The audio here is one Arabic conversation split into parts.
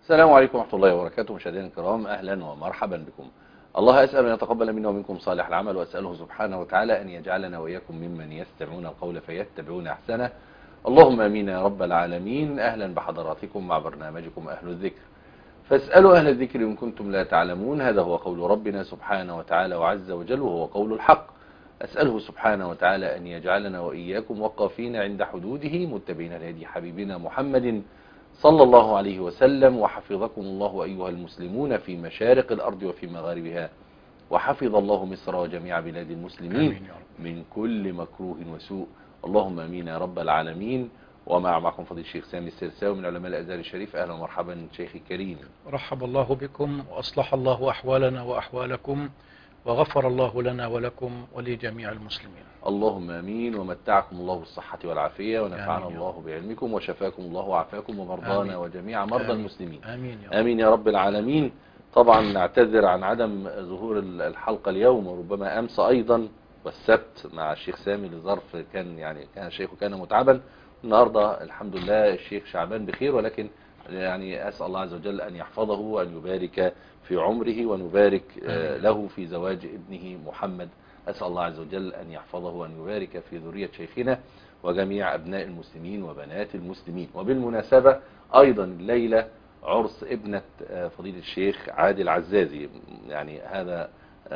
السلام عليكم ورحمة الله وبركاته. مشاهدينا الكرام، أهلا ومرحبا بكم. الله أسأل أن يتقبل منا ومنكم صالح العمل، وأسأله سبحانه وتعالى أن يجعلنا وإياكم ممن يستمعون القول فيتبعون أحسنه. اللهم آمين يا رب العالمين. أهلا بحضراتكم مع برنامجكم أهل الذكر، فاسألوا أهل الذكر إن كنتم لا تعلمون. هذا هو قول ربنا سبحانه وتعالى وعز وجل، وهو قول الحق. أسأله سبحانه وتعالى أن يجعلنا وإياكم وقافين عند حدوده، متبعين لهدي حبيبنا محمد صلى الله عليه وسلم. وحفظكم الله أيها المسلمون في مشارق الأرض وفي مغاربها، وحفظ الله مصر وجميع بلاد المسلمين من كل مكروه وسوء. اللهم آمين يا رب العالمين. ومعكم فضيل الشيخ سامي السرساوي من علماء الأزهر الشريف. أهلا ومرحبا شيخي الكريم. رحب الله بكم وأصلح الله أحوالنا وأحوالكم، وغفر الله لنا ولكم ولجميع المسلمين. اللهم آمين. ومتعكم الله بالصحة والعافية، ونفعنا الله بعلمكم، وشفاكم الله وعافاكم ومرضانا وجميع مرضى المسلمين. آمين يا رب العالمين. طبعا نعتذر عن عدم ظهور الحلقة اليوم، وربما أمس أيضا والسبت مع الشيخ سامي لظرف كان الشيخ كان متعبا. النهاردة الحمد لله الشيخ شعبان بخير، ولكن أسأل الله عز وجل أن يحفظه وأن يبارك في عمره، ونبارك له في زواج ابنه محمد. أسأل الله عز وجل أن يحفظه وأن يبارك في ذرية شيخنا وجميع أبناء المسلمين وبنات المسلمين. وبالمناسبة أيضا الليلة عرس ابنة فضيلة الشيخ عادل عزازي، هذا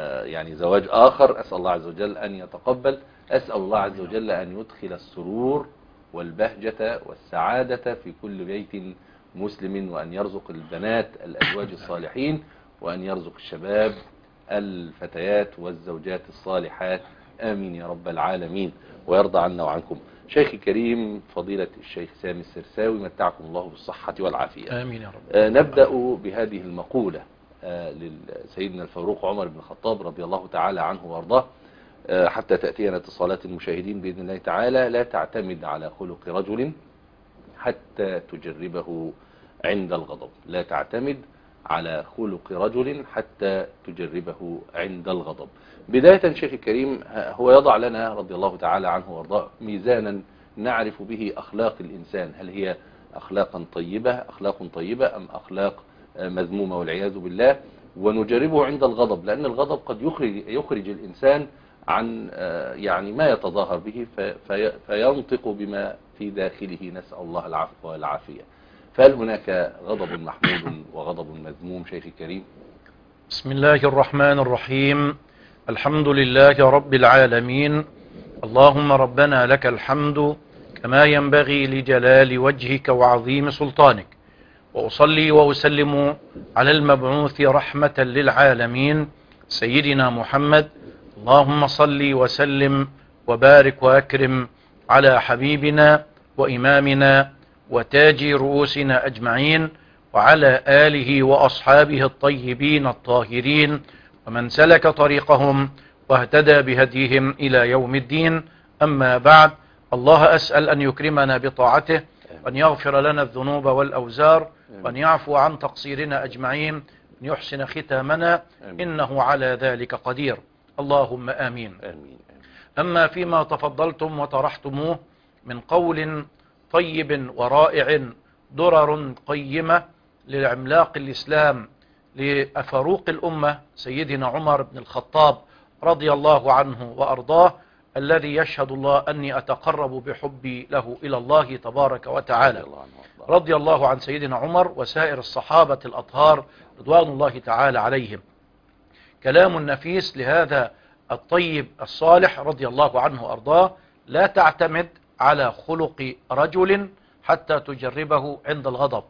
زواج آخر. أسأل الله عز وجل أن يتقبل. أسأل الله عز وجل أن يدخل السرور والبهجة والسعادة في كل بيت مسلم، وأن يرزق البنات الأزواج الصالحين، وأن يرزق الشباب الفتيات والزوجات الصالحات. آمين يا رب العالمين، ويرضى عنا وعنكم. شيخي الكريم فضيلة الشيخ سامي السرساوي، متعكم الله بالصحة والعافية. آمين يا رب. نبدأ بهذه المقولة لسيدنا الفاروق عمر بن الخطاب رضي الله تعالى عنه وارضاه، حتى تأتينا اتصالات المشاهدين بإذن الله تعالى. لا تعتمد على خلق رجل حتى تجربه عند الغضب. لا تعتمد على خلق رجل حتى تجربه عند الغضب. بداية شيخ الكريم، هو يضع لنا رضي الله تعالى عنه وارضاه ميزانا نعرف به أخلاق الإنسان. هل هي أخلاق طيبة أم أخلاق مذمومة والعياذ بالله، ونجربه عند الغضب، لأن الغضب قد يخرج الإنسان عن ما يتظاهر به، فينطق بما في داخله. نسأل الله العفو والعافية. فهل هناك غضب محمود وغضب مذموم شيخ الكريم؟ بسم الله الرحمن الرحيم. الحمد لله رب العالمين. اللهم ربنا لك الحمد كما ينبغي لجلال وجهك وعظيم سلطانك، وأصلي وأسلم على المبعوث رحمة للعالمين سيدنا محمد. اللهم صل وسلم وبارك وأكرم على حبيبنا وإمامنا وتاج رؤوسنا أجمعين، وعلى آله وأصحابه الطيبين الطاهرين، ومن سلك طريقهم واهتدى بهديهم إلى يوم الدين. أما بعد، الله أسأل أن يكرمنا بطاعته، وأن يغفر لنا الذنوب والأوزار، وأن يعفو عن تقصيرنا أجمعين، وأن يحسن ختامنا، إنه على ذلك قدير. اللهم آمين. أما فيما تفضلتم وطرحتموه من قول طيب ورائع، درر قيمة للعملاق الإسلام لفاروق الأمة سيدنا عمر بن الخطاب رضي الله عنه وأرضاه، الذي يشهد الله أني أتقرب بحبي له إلى الله تبارك وتعالى. رضي الله عن سيدنا عمر وسائر الصحابة الأطهار رضوان الله تعالى عليهم. كلام نفيس لهذا الطيب الصالح رضي الله عنه وأرضاه: لا تعتمد على خلق رجل حتى تجربه عند الغضب.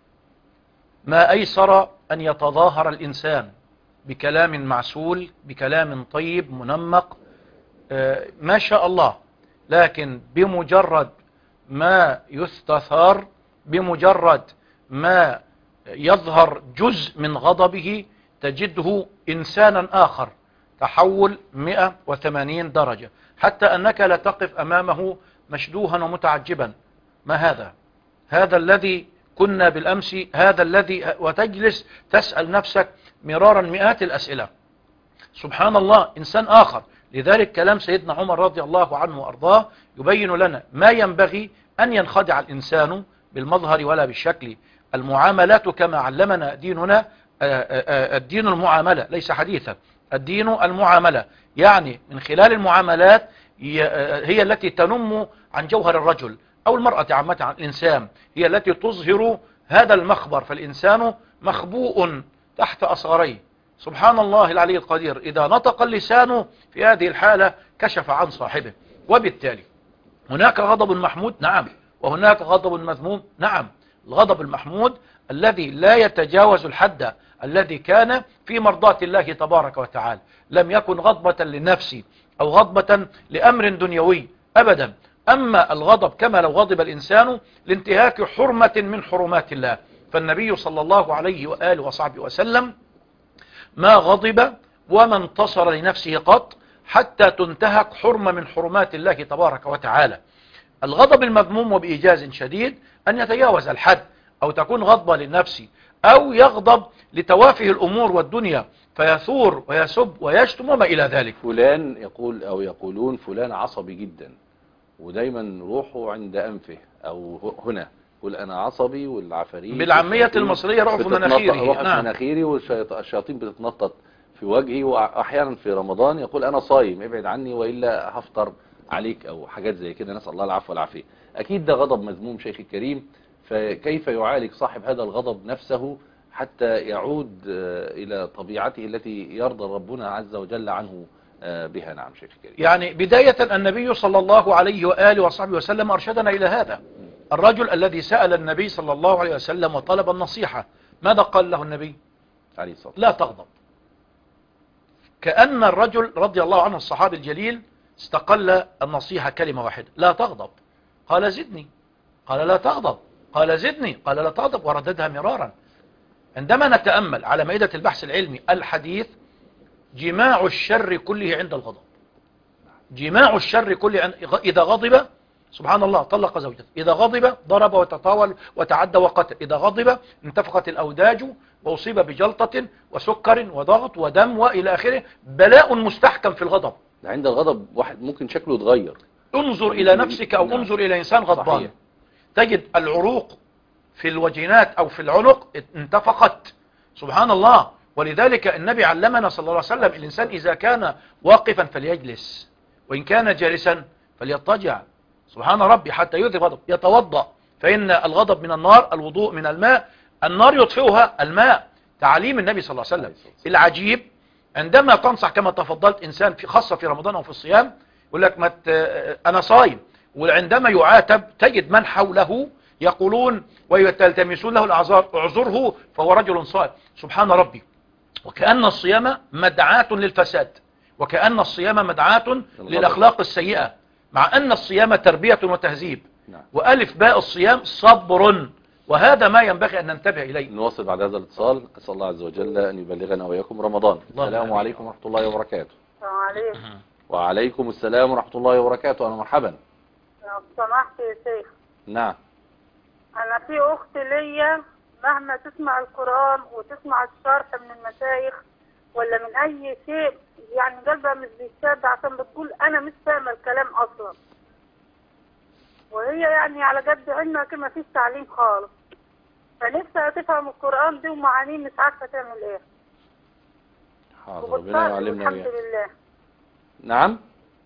ما أيسر أن يتظاهر الإنسان بكلام معسول، بكلام طيب منمق، ما شاء الله، لكن بمجرد ما يستثار، بمجرد ما يظهر جزء من غضبه، تجده إنسانا آخر، تحول 180 درجة، حتى أنك لا تقف أمامه مشدوها ومتعجبا. ما هذا الذي كنا بالأمس، هذا الذي، وتجلس تسأل نفسك مرارا مئات الأسئلة. سبحان الله، إنسان آخر. لذلك كلام سيدنا عمر رضي الله عنه وأرضاه يبين لنا ما ينبغي أن ينخدع الإنسان بالمظهر ولا بالشكل، المعاملات كما علمنا ديننا، الدين المعاملة ليس حديثا، الدين المعاملة، يعني من خلال المعاملات هي التي تنم عن جوهر الرجل أو المرأة عامة عن الإنسان، هي التي تظهر هذا المخبر. فالإنسان مخبوء تحت أصغريه. سبحان الله العلي القدير، إذا نطق اللسان في هذه الحالة كشف عن صاحبه. وبالتالي هناك غضب محمود، نعم، وهناك غضب مذموم، نعم. الغضب المحمود الذي لا يتجاوز الحد الذي كان في مرضاة الله تبارك وتعالى، لم يكن غضبة لنفسي أو غضبة لأمر دنيوي أبدا. أما الغضب كما لو غضب الإنسان لانتهاك حرمة من حرمات الله، فالنبي صلى الله عليه وآله وصحبه وسلم ما غضب وما انتصر لنفسه قط حتى تنتهك حرمة من حرمات الله تبارك وتعالى. الغضب المذموم وبإيجاز شديد أن يتجاوز الحد، أو تكون غضبة للنفس، أو يغضب لتوافه الأمور والدنيا فيثور ويسب ويشتم وما إلى ذلك. فلان يقول أو يقولون فلان عصبي جدا، ودايما روحه عند أنفه أو هنا، يقول أنا عصبي، والعفاريت بالعامية المصرية رعف مناخيري، نعم، مناخيري، والشياطين بتتنطط في وجهي. وأحيانا في رمضان يقول أنا صايم، ابعد عني وإلا هفطر عليك، أو حاجات زي كده، نسأل الله العفو والعافية. أكيد ده غضب مذموم شيخي الكريم. فكيف يعالج صاحب هذا الغضب نفسه حتى يعود إلى طبيعته التي يرضى ربنا عز وجل عنه بها؟ نعم شيخ الكريم. يعني بداية النبي صلى الله عليه وآله وصحبه وسلم أرشدنا إلى هذا. الرجل الذي سأل النبي صلى الله عليه وسلم وطلب النصيحة، ماذا قال له النبي عليه الصلاة والسلام؟ لا تغضب. كأن الرجل رضي الله عنه الصحابي الجليل استقل النصيحة كلمة واحدة: لا تغضب. قال زدني، قال لا تغضب، قال زدني، قال لا تغضب، ورددها مرارا. عندما نتأمل على مائدة البحث العلمي الحديث، جماع الشر كله عند الغضب. جماع الشر كله إذا غضب سبحان الله طلق زوجته، إذا غضب ضرب وتطاول وتعدى وقتل، إذا غضب انتفخت الأوداج وأصيب بجلطة وسكر وضغط ودم وإلى آخره. بلاء مستحكم في الغضب. عند الغضب واحد ممكن شكله يتغير. انظر إلى نفسك أو انظر إلى إنسان غضبان، صحيح. تجد العروق في الوجينات أو في العنق انتفخت، سبحان الله. ولذلك النبي علمنا صلى الله عليه وسلم: الإنسان إذا كان واقفا فليجلس، وإن كان جالسا فليضطجع، سبحان ربي، حتى يذهب غضب. يتوضأ، فإن الغضب من النار، الوضوء من الماء، النار يطفئها الماء. تعليم النبي صلى الله عليه وسلم. العجيب عندما تنصح كما تفضلت إنسان في خاصة في رمضان أو في الصيام، يقول لك أنا صايم، وعندما يعاتب تجد من حوله يقولون ويتلتمسون له الأعذار: اعذره فهو رجل صائم. سبحان ربي. وكأن الصيام مدعاة للفساد، وكأن الصيام مدعاة للأخلاق السيئة، مع أن الصيام تربية وتهذيب. وألف باء الصيام صبر، وهذا ما ينبغي أن ننتبه إليه. نواصل بعد هذا الاتصال. أسأل الله عز وجل أن يبلغنا وإياكم رمضان. السلام عليكم ورحمة الله وبركاته. السلام عليكم. وعليكم السلام ورحمة الله وبركاته. أنا مرحبا. لو سمحت يا شيخ. نعم. أنا في أخت ليا مهما تسمع القرآن وتسمع الشرح من المشايخ ولا من أي شيء، يعني قلبها مش بيشتد عشان بتقول أنا مش فاهمة الكلام أصلا، وهي يعني على قد علمها كده مفيش تعليم خالص، فنفسها تفهم القرآن دي ومعانيه مش عارفة تعمل إيه. حاضر، ربنا يعلمنا الحمد لله. نعم.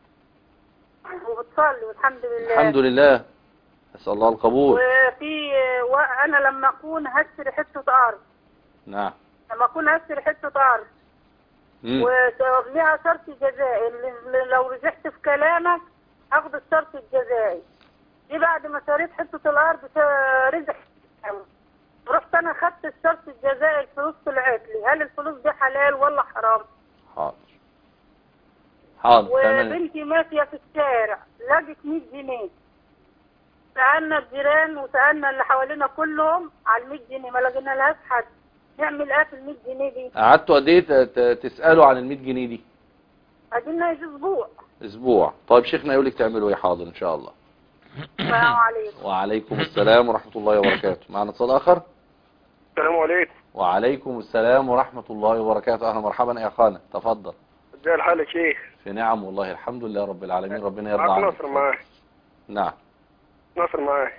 وبتصلي والحمد لله. الحمد لله، أسأل الله القبول. وأنا لما أكون هشتري حتة أرض. نعم. لما أكون هشتري حتة أرض وليها شرط جزائي، لو رجعت في كلامك هاخد الشرط الجزائي دي. بعد ما شريت حتة الأرض رجع، رحت أنا خدت الشرط الجزائي، الفلوس طلعت لي، هل الفلوس دي حلال ولا حرام؟ حاضر حاضر. وبنتي ماشية في الشارع لقت 100 جنيه، سألنا الجيران وسألنا اللي حوالينا كلهم على 100 جنيه، ما لقينا لهاش حد. نعمل ايه في ال 100 جنيه دي؟ قعدتوا قد ايه تسألوا عن ال 100 جنيه دي؟ قعدنا اسبوع. اسبوع. طيب شيخنا يقول لك تعملوا ايه؟ حاضر ان شاء الله. السلام عليكم. وعليكم السلام ورحمة الله وبركاته. معنا اتصال آخر. السلام عليكم. وعليكم السلام ورحمة الله وبركاته. أهلا مرحبا يا أخانا، تفضل. ازي الحال يا شيخ؟ في نعم والله، الحمد لله رب العالمين، ربنا يرضى عنك. عنك. ناصر معاك. نعم. ناصر معاك.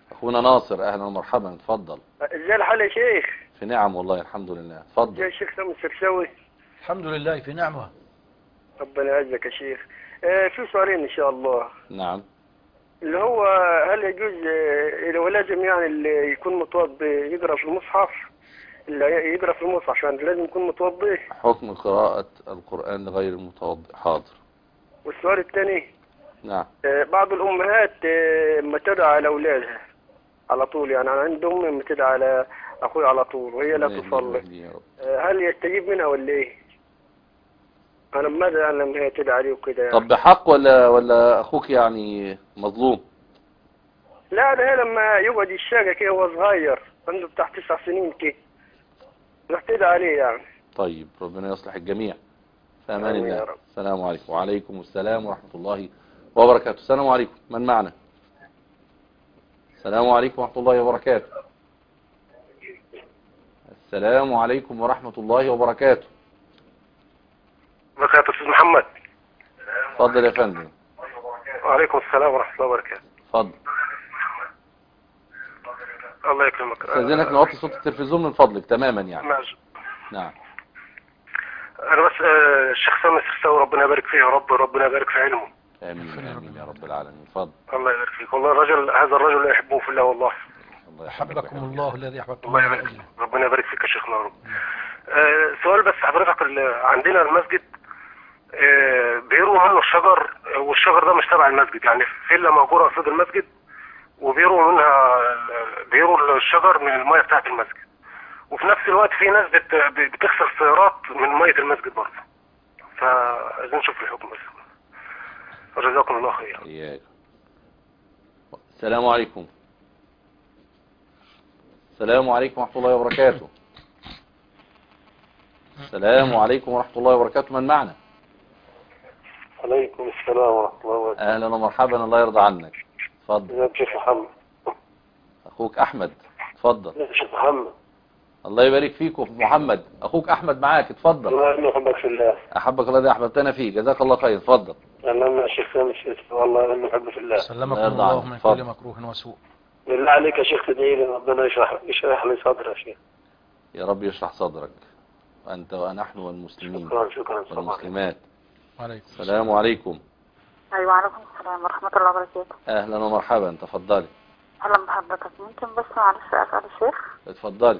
اخونا ناصر، اهلا ومرحبا، اتفضل. ازاي الحال يا شيخ؟ في نعم والله الحمد لله، اتفضل. ازاي الشيخ سامي السرساوي؟ الحمد لله في نعمة. ربنا يعزك يا شيخ. في سؤالين ان شاء الله. نعم. اللي هو هل يجوز لو لازم يعني اللي يكون متوضي يقرا في المصحف، اللي يقرا في المصحف عشان لازم يكون متوضي؟ حكم قراءة القرآن لغير المتوضئ. حاضر. والسؤال الثاني، نعم. بعض الامهات لما تدعى على اولادها على طول، يعني انا عندي امي لما تدعى على اخوي على طول وهي لا تصلي، هل يستجيب منها ولا ايه؟ انا ماذا يعني لما هي تدعى عليه وكده يعني؟ طب بحق ولا اخوك يعني مظلوم؟ لا ده هي لما يقعد يشاقى كده وهو صغير عنده بتاع 9 سنين كده رح تدعى عليه يعني. طيب ربنا يصلح الجميع. في امان الله. السلام عليكم. وعليكم السلام ورحمة الله وبركاته. السلام عليكم، من معنا؟ السلام عليكم ورحمة الله وبركاته. السلام عليكم ورحمة الله وبركاته. بركاته استاذ محمد. اتفضل يا فندم. وعليكم السلام ورحمة الله وبركاته. اتفضل. الله يكرمك. استاذنك نوطي صوت التلفزيون من فضلك تماما يعني. ماشي. نعم. انا بس الشيخ سامي السرساوي ربنا يبارك فيه يا رب، ربنا يبارك في علمه. امين امين يا رب العالمين. اتفضل. الله يبارك فيك. والله هذا الرجل لا يحبه في الله والله. أحبكم الله الذي أحببتم. الله يبارك فيك. ربنا يبارك فيك يا شيخنا يا رب. سؤال بس حضرتك، عندنا المسجد بيروا منه الشجر، والشجر ده مش تبع المسجد، يعني فيلا موجوده قصاد المسجد بيروا الشجر من الميه بتاعه المسجد، وفي نفس الوقت في ناس بتغسل سيارات من ميه المسجد برضه، فعايزين نشوف الحكم بس. جزاكم الله خير. إياك. السلام عليكم. السلام عليكم ورحمة الله وبركاته. السلام عليكم ورحمة الله وبركاته. من معنا؟ عليكم السلام ورحمة الله وبركاته. أهلا ومرحبا، الله يرضى عنك. اتفضل. يا شيخ محمد. أخوك أحمد، اتفضل. يا شيخ محمد. الله يبارك فيك محمد. أخوك أحمد معاك، اتفضل. الله يحبك في الله. أحبك الله، أحببتنا فيه، جزاك الله خير. اتفضل. أهلا يا شيخ سامي، والله إنه يحبك في الله. سلمكم الله من كل مكروه وسوء. بالله عليك يا شيخ تدعي لي ربنا يشرح لي صدري يا شيخ. يا رب يشرح صدرك، أنت ونحن والمسلمين. شكرا والمسلمات. عليكم السلام عليكم. ايوه عليكم السلام ورحمة الله وبركاته. اهلا ومرحبا، تفضلي. اهلا بحضرتك. ممكن بس معلش اسأل الشيخ؟ اتفضلي.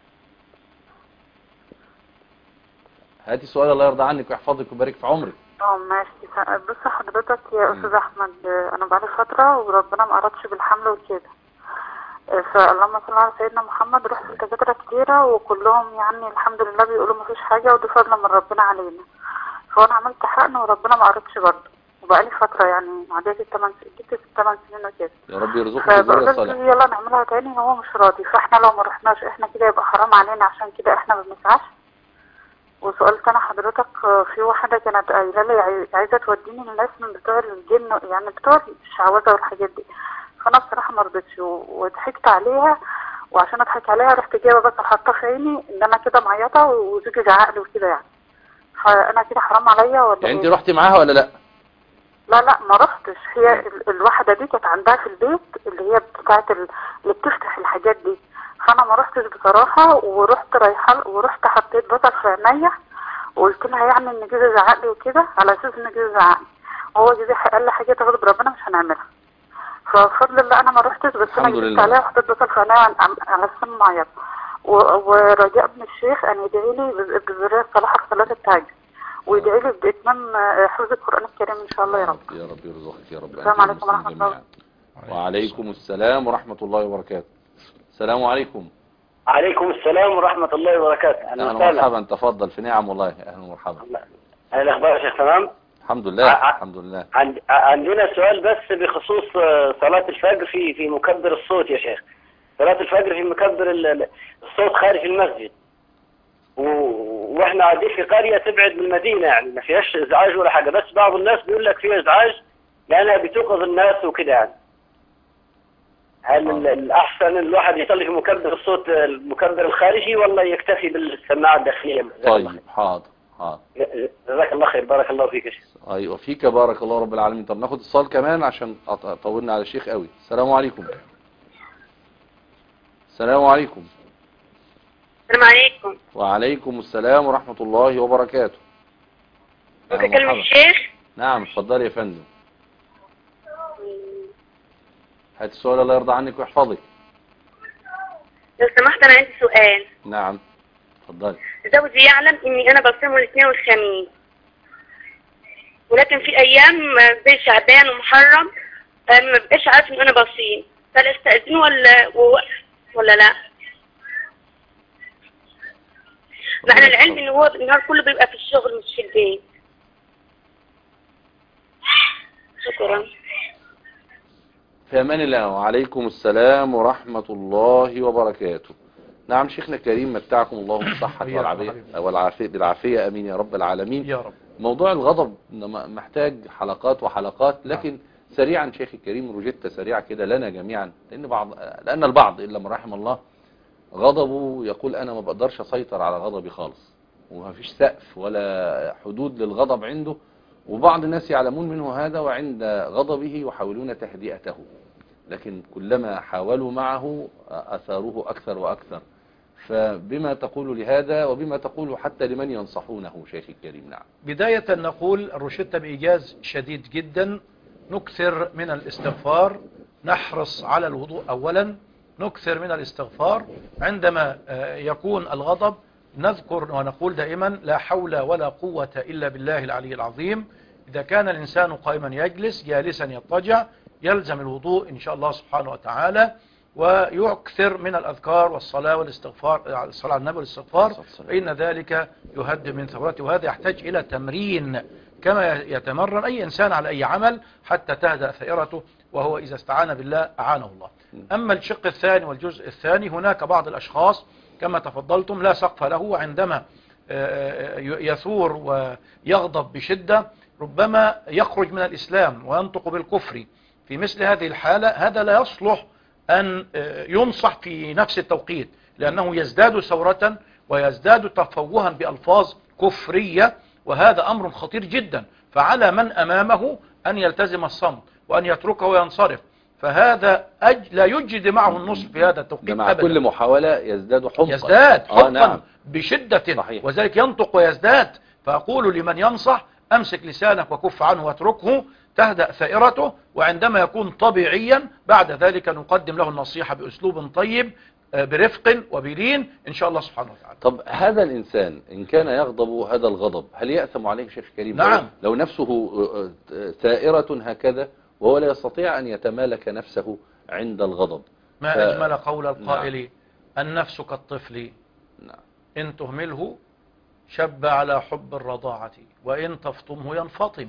هاتي سؤال الله يرضى عنك ويحفظك ويبارك في عمرك. ماشي. بص حضرتك يا استاذ احمد، انا بقالي فترة وربنا ما اردش بالحمل وكده، فاللهم صل على سيدنا محمد. رحت لدكاترة كتيرة وكلهم يعني الحمد لله بيقولوا ما فيش حاجة ودي فضل من ربنا علينا، فانا عملت حقن وربنا ما اردش برضه، وبقالي فترة يعني عديت جبت 8 سنين وكده. يا رب يرزقك الذرية الصالحة. يلا نعملها تاني، هو مش راضي، فاحنا لو ما رحناش احنا كده يبقى حرام علينا، عشان كده احنا ما بنسعاش. وسؤال تاني حضرتك، في واحدة كانت قايله لي عايزة توديني للناس من بتوع الجن، يعني بتوع الشعوذة والحاجات دي، فانا بصراحة ما رضيتش وضحكت عليها، وعشان اضحك عليها رحت جايبة بس حاطة في عيني ان انا كده معيطة وزوجي زعق لي وكده يعني، فانا كده حرام عليا ولا يعني انت رحتي معاها ولا لا؟ لا ما رحتش. هي الواحدة دي كانت عندها في البيت اللي هي بتاعت اللي بتفتح الحاجات دي، فانا ما رحتش بصراحة، ورحت حطيت بصل في عينيا وقلت لها يعني ان جوزي زعق لي وكده، على اساس ان جوزي زعق لي، وهو جوزي قال لي حاجة تغضب ربنا مش هنعملها، فبفضل الله انا ما رحتش، بس انا جبت عليها وحطيت بصل في عينيا على السن معيط، ورجاء ابن الشيخ ان يدعي لي بالذرية الصالحة في صلاة التهجد، ويدعي لي بإتمام حفظ القرآن الكريم إن شاء الله يا رب. يا رب يرزقك يا رب. السلام عليكم ورحمة الله. وعليكم السلام ورحمة الله وبركاته. السلام عليكم. عليكم السلام ورحمة الله وبركاته. أهلا ومرحبا، تفضل. في نعم والله. أهلا ومرحبا. أهلا الأخبار يا شيخ تمام؟ الحمد لله الحمد لله. عندنا سؤال بس بخصوص صلاة الفجر في مكبر الصوت يا شيخ. صلاة الفجر في مكبر الصوت خارج المسجد، واحنا قاعدين في قرية تبعد من المدينة، يعني ما فيهاش ازعاج ولا حاجة، بس بعض الناس بيقول لك فيها ازعاج لانها بتوقظ الناس وكده يعني. هل الاحسن الواحد يصلي في مكبر الصوت المكبر الخارجي ولا يكتفي بالسماعة الداخلية؟ طيب حاضر. جزاك الله خير، بارك الله فيك يا شيخ. ايوه فيك، بارك الله رب العالمين. طب ناخد اتصال كمان عشان طولنا على الشيخ قوي. السلام عليكم. السلام عليكم. السلام عليكم. وعليكم السلام ورحمة الله وبركاته. ممكن أكلم الشيخ؟ نعم اتفضلي يا فندم. هات السؤال الله يرضى عنك ويحفظك. لو سمحت أنا عندي سؤال. نعم اتفضلي. زوجي يعلم إني أنا بصوم الاثنين والخميس، ولكن في أيام زي شعبان ومحرم ما بقاش عارف إن أنا بصيم، فلا استأذنه ولا لا؟ مع العلم إن هو النهار كله بيبقى في الشغل مش في البيت. شكرا. في أمان الله. وعليكم السلام ورحمة الله وبركاته. نعم شيخنا الكريم متعكم الله بالصحة بالعافية أمين يا رب العالمين. يا رب. موضوع الغضب محتاج حلقات وحلقات، لكن سريعا شيخ الكريم روجيتا سريعة كده لنا جميعا، لأن البعض إلا من رحم الله غضبه يقول أنا ما بقدرش أسيطر على غضبي خالص، وما فيش سقف ولا حدود للغضب عنده، وبعض الناس يعلمون منه هذا وعند غضبه يحاولون تهدئته، لكن كلما حاولوا معه أثاره أكثر وأكثر. فبما تقول لهذا وبما تقول حتى لمن ينصحونه شيخ الكريم؟ نعم. بداية نقول الروشتة بإيجاز شديد جدا، نكثر من الاستغفار، نحرص على الوضوء أولا، نكثر من الاستغفار عندما يكون الغضب، نذكر ونقول دائما لا حول ولا قوة إلا بالله العلي العظيم. إذا كان الإنسان قائما يجلس، جالسا يضطجع، يلزم الوضوء إن شاء الله سبحانه وتعالى، ويكثر من الأذكار والصلاة والاستغفار، الصلاة على النبي والاستغفار، فإن ذلك يهدئ من ثورته، وهذا يحتاج إلى تمرين كما يتمرن أي إنسان على أي عمل حتى تهدأ ثائرته، وهو إذا استعان بالله أعانه الله. أما الشق الثاني والجزء الثاني، هناك بعض الأشخاص كما تفضلتم لا سقف له، عندما يثور ويغضب بشدة ربما يخرج من الإسلام وينطق بالكفر. في مثل هذه الحالة هذا لا يصلح أن ينصح في نفس التوقيت، لأنه يزداد ثورة ويزداد تفوها بألفاظ كفرية، وهذا أمر خطير جدا. فعلى من أمامه أن يلتزم الصمت وأن يتركه وينصرف، فهذا لا يجد معه النصح في هذا التوقيت مع أبدا. كل محاولة يزداد حمقا، يزداد حمقا نعم. بشدة صحيح. وذلك ينطق ويزداد. فأقول لمن ينصح أمسك لسانك وكف عنه واتركه تهدأ ثائرته، وعندما يكون طبيعيا بعد ذلك نقدم له النصيحة بأسلوب طيب برفق وبلين إن شاء الله سبحانه وتعالى. طب هذا الإنسان إن كان يغضب هذا الغضب هل يأثم عليه شيخ كريم؟ نعم. لو نفسه ثائرة هكذا وهو لا يستطيع أن يتمالك نفسه عند الغضب. ما أجمل قول القائل: نعم. النفس كالطفل نعم. إن تهمله شب على حب الرضاعة وإن تفطمه ينفطم.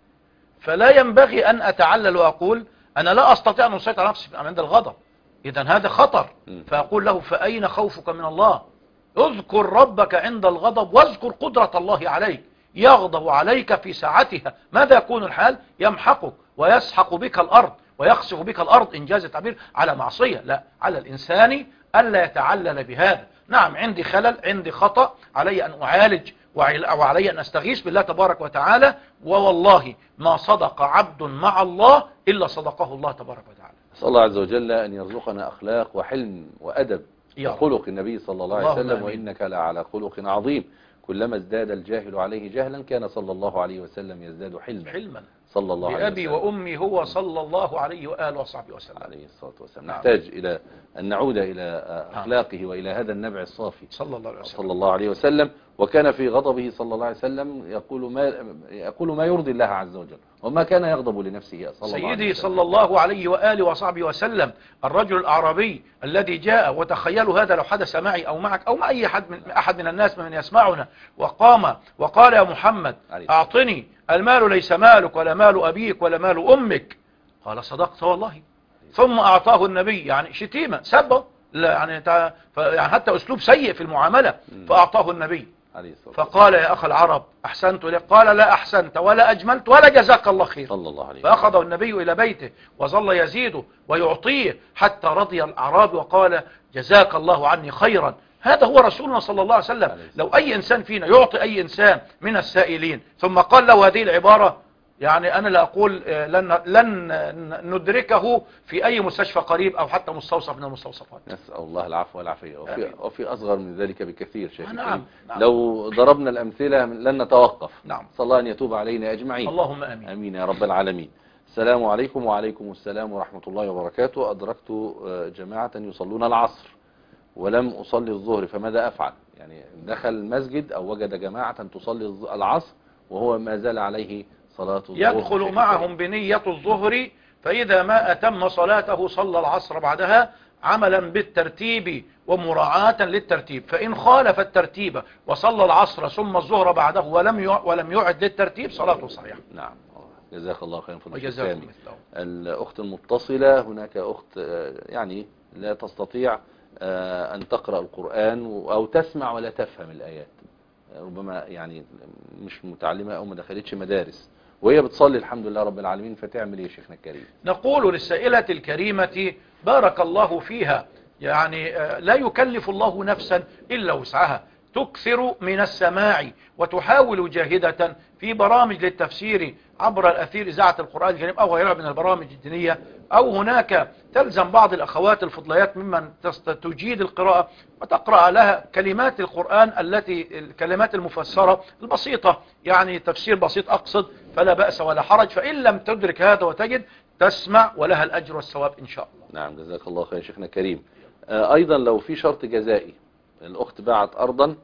فلا ينبغي أن أتعلل وأقول أنا لا أستطيع أن أسيطر على نفسي عند الغضب، إذن هذا خطر. فأقول له: فأين خوفك من الله؟ اذكر ربك عند الغضب واذكر قدرة الله عليك. يغضب عليك في ساعتها، ماذا يكون الحال؟ يمحقك ويسحق بك الأرض ويخسف بك الأرض، إنجاز التعبير، على معصية. لا، على الإنسان ألا يتعلل بهذا. نعم عندي خلل، عندي خطأ، علي أن أعالج وعلي أن أستغيث بالله تبارك وتعالى، ووالله ما صدق عبد مع الله إلا صدقه الله تبارك وتعالى. أسأل الله عز وجل أن يرزقنا أخلاق وحلم وأدب وخلق النبي صلى الله عليه وسلم، وإنك لعلى خلق عظيم. كلما ازداد الجاهل عليه جهلا كان صلى الله عليه وسلم يزداد حلما صلى الله عليه وسلم. بأبي وأمي هو صلى الله عليه وآله وصحبه وسلم عليه الصلاة والسلام. نحتاج إلى أن نعود إلى أخلاقه وإلى هذا النبع الصافي صلى الله عليه وسلم. وكان في غضبه صلى الله عليه وسلم يقول ما يرضي الله عز وجل، وما كان يغضب لنفسه سيدي صلى الله عليه وآله وصحبه وسلم. الرجل الأعرابي الذي جاء، وتخيلوا هذا لو حدث معي أو معك أو مع أي أحد من الناس من يسمعنا، وقام وقال: يا محمد أعطني، المال ليس مالك ولا مال أبيك ولا مال أمك. قال: صدقت والله. ثم أعطاه النبي، يعني شتيمة، سبه، يعني حتى أسلوب سيء في المعاملة. فأعطاه النبي فقال: يا أخ العرب أحسنت لك؟ قال: لا أحسنت ولا أجملت ولا جزاك الله خير. صلى الله عليه. فأخذه النبي إلى بيته وظل يزيده ويعطيه حتى رضي الأعرابي وقال: جزاك الله عني خيرا. هذا هو رسولنا صلى الله عليه وسلم. لو أي إنسان فينا يعطي أي إنسان من السائلين ثم قال له هذه العبارة، يعني أنا لا أقول لن ندركه في أي مستشفى قريب أو حتى مستوصف من المستوصفات. نسأل الله العفو والعافية. وفي أصغر من ذلك بكثير شيخ. نعم. لو ضربنا الأمثلة لن نتوقف. نعم. صلى الله أن يتوب علينا أجمعين. اللهم آمين. آمين يا رب العالمين. السلام عليكم. وعليكم السلام ورحمة الله وبركاته. أدركت جماعة يصلون العصر ولم أصلي الظهر، فماذا أفعل؟ يعني دخل المسجد أو وجد جماعة تصلي العصر وهو ما زال عليه صلاة الظهر، يدخل معهم بنية الظهر، فإذا ما أتم صلاته صلى العصر بعدها عملا بالترتيب ومراعاة للترتيب. فإن خالف الترتيب وصلى العصر ثم الظهر بعده ولم يعد للترتيب صلاته صحيحة. نعم. جزاك الله خيرا. وجزاكم مثله. الأخت المتصلة، هناك أخت يعني لا تستطيع أن تقرأ القرآن أو تسمع ولا تفهم الآيات، ربما يعني مش متعلمة أو ما دخلتش مدارس، وهي بتصلي الحمد لله رب العالمين، فتعمل إيه شيخنا الكريم؟ نقول للسائلة الكريمة بارك الله فيها، يعني لا يكلف الله نفسا إلا وسعها، تكثر من السماع وتحاول جاهدة في برامج للتفسير عبر الأثير إذاعة القرآن الكريم أو غيرها من البرامج الدينية، أو هناك تلزم بعض الأخوات الفضليات ممن تجيد القراءة وتقرأ لها كلمات القرآن الكلمات المفسرة البسيطة، يعني تفسير بسيط أقصد، فلا بأس ولا حرج. فإن لم تدرك هذا وتجد تسمع ولها الأجر والثواب إن شاء الله. نعم جزاك الله خير شيخنا الكريم. أيضا لو في شرط جزائي، الأخت باعت أرضا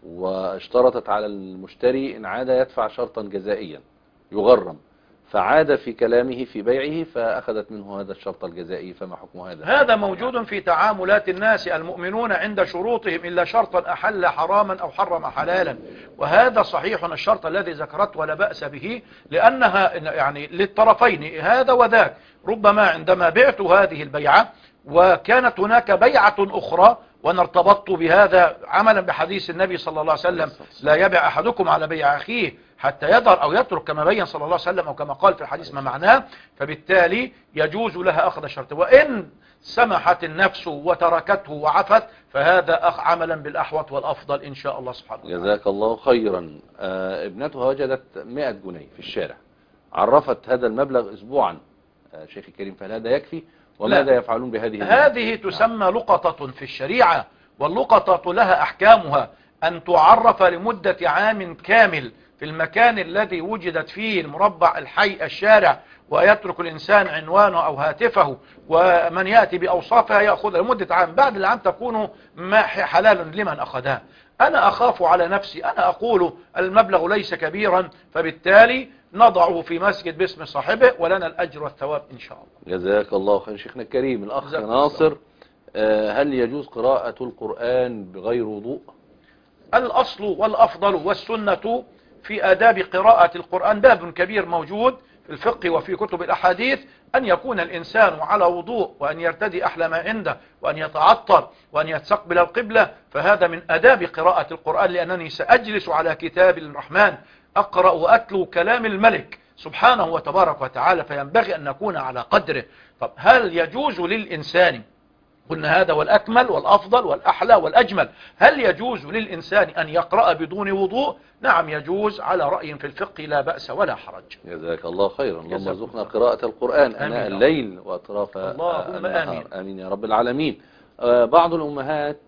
واشترطت على المشتري إن عاد يدفع شرطا جزائيا يغرم، فعاد في كلامه في بيعه فأخذت منه هذا الشرط الجزائي، فما حكم هذا؟ هذا موجود في تعاملات الناس، المؤمنون عند شروطهم إلا شرطا أحل حراما أو حرم حلالا، وهذا صحيح الشرط الذي ذكرت ولا بأس به، لأنها يعني للطرفين هذا وذاك. ربما عندما بعت هذه البيعة وكانت هناك بيعة أخرى وأنا ارتبطت بهذا عملا بحديث النبي صلى الله عليه وسلم: لا يبيع أحدكم على بيع أخيه حتى يذر أو يترك، كما بين صلى الله عليه وسلم أو كما قال في الحديث ما معناه، فبالتالي يجوز لها أخذ شرط. وإن سمحت النفس وتركته وعفت فهذا عملا بالأحوط والأفضل إن شاء الله سبحانه وتعالى. جزاك الله خيرا. ابنتها وجدت 100 جنيه في الشارع، عرفت هذا المبلغ أسبوعا، شيخ الكريم، فهل هذا يكفي؟ وماذا يفعلون بهذه هذه تسمى لقطة في الشريعة، واللقطة لها أحكامها، أن تعرف لمدة عام كامل في المكان الذي وجدت فيه المربع الحي الشارع، ويترك الإنسان عنوانه أو هاتفه، ومن يأتي بأوصافها يأخذ لمدة عام، بعد العام تكون حلال لمن أخذها. أنا أخاف على نفسي، أنا أقول المبلغ ليس كبيرا، فبالتالي نضعه في مسجد باسم صاحبه ولنا الأجر والثواب إن شاء الله. جزاك الله خير شيخنا الكريم. الأخ ناصر، هل يجوز قراءة القرآن بغير وضوء؟ الأصل والأفضل والسنة في آداب قراءة القرآن باب كبير موجود في الفقه وفي كتب الأحاديث، أن يكون الإنسان على وضوء، وأن يرتدي أحلى ما عنده، وأن يتعطر، وأن يستقبل القبلة، فهذا من آداب قراءة القرآن، لأنني سأجلس على كتاب الرحمن أقرأ وأتلو كلام الملك سبحانه وتبارك وتعالى، فينبغي أن نكون على قدره. طب هل يجوز للإنسان، قلنا هذا والأكمل والأفضل والأحلى والأجمل، هل يجوز للإنسان أن يقرأ بدون وضوء؟ نعم يجوز، على رأي في الفقه لا بأس ولا حرج. جزاك الله خيرا. اللهم ارزقنا قراءة القرآن آناء الليل وأطراف النهار. آمين يا رب العالمين. بعض الأمهات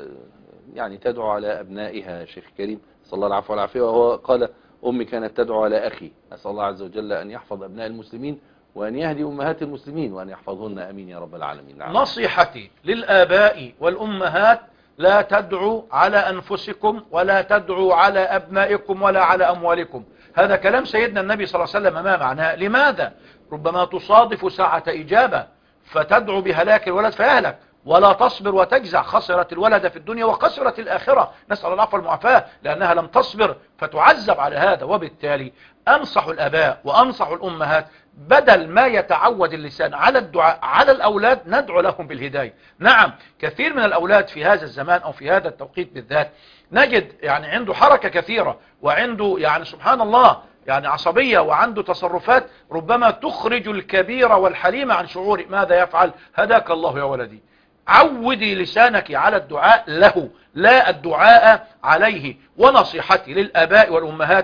يعني تدعو على أبنائها شيخ كريم صلى الله العفو والعافية، وهو قال: أمي كانت تدعو على أخي. أسأل الله عز وجل أن يحفظ أبناء المسلمين وأن يهدي أمهات المسلمين وأن يحفظهن، أمين يا رب العالمين. نعم. نصيحتي للآباء والأمهات: لا تدعوا على أنفسكم ولا تدعوا على أبنائكم ولا على أموالكم. هذا كلام سيدنا النبي صلى الله عليه وسلم. ما معناه؟ لماذا؟ ربما تصادف ساعة إجابة فتدعو بهلاك الولد فيهلك، ولا تصبر وتجزع، خسرت الولد في الدنيا وخسرت الآخرة، نسأل الله العفو والمعافاة، لأنها لم تصبر فتعذب على هذا. وبالتالي أنصح الآباء وأنصح الأمهات، بدل ما يتعود اللسان على الدعاء على الأولاد، ندعو لهم بالهداية. نعم كثير من الأولاد في هذا الزمان أو في هذا التوقيت بالذات نجد يعني عنده حركة كثيرة، وعنده يعني سبحان الله يعني عصبية، وعنده تصرفات ربما تخرج الكبير والحليم عن شعوره. ماذا يفعل؟ هداك الله يا ولدي، عودي لسانك على الدعاء له لا الدعاء عليه. ونصيحتي للآباء والأمهات: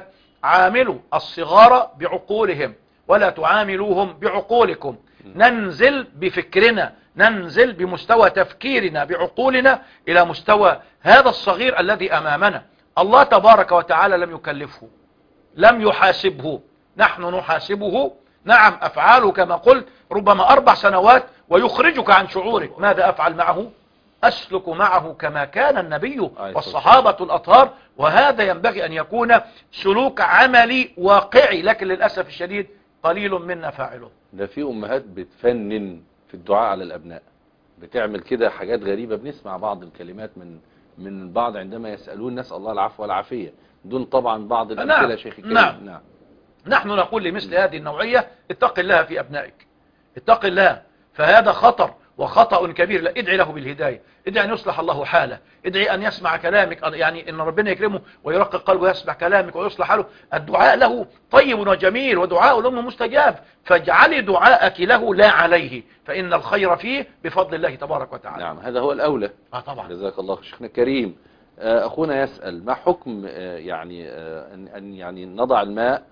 عاملوا الصغار بعقولهم ولا تعاملوهم بعقولكم. ننزل بفكرنا، ننزل بمستوى تفكيرنا بعقولنا إلى مستوى هذا الصغير الذي أمامنا. الله تبارك وتعالى لم يكلفه، لم يحاسبه، نحن نحاسبه. نعم أفعاله كما قلت ربما 4 سنوات ويخرجك عن شعورك. ماذا أفعل معه؟ أسلك معه كما كان النبي والصحابة الأطهار. وهذا ينبغي أن يكون سلوك عملي واقعي، لكن للأسف الشديد قليل منا فاعله. ده في أمهات بتفنن في الدعاء على الأبناء، بتعمل كده حاجات غريبة. بنسمع بعض الكلمات من بعض عندما يسألون، نسأل الله العفو والعافية، دون طبعا بعض الأمثلة. نعم. شيخ الكريم. نعم. نحن نقول لمثل هذه النوعية اتق الله في أبنائك، اتق الله، فهذا خطر وخطأ كبير. لا، ادعي له بالهداية، ادعي أن يصلح الله حاله، ادعي أن يسمع كلامك، يعني أن ربنا يكرمه ويرقق قلبه ويسمع كلامك ويصلح حاله. الدعاء له طيب وجميل، ودعاء الأم مستجاب، فاجعلي دعاءك له لا عليه، فإن الخير فيه بفضل الله تبارك وتعالى. نعم، هذا هو الأولى. طبعا. جزاك الله شيخنا الكريم. أخونا يسأل ما حكم أن يعني نضع الماء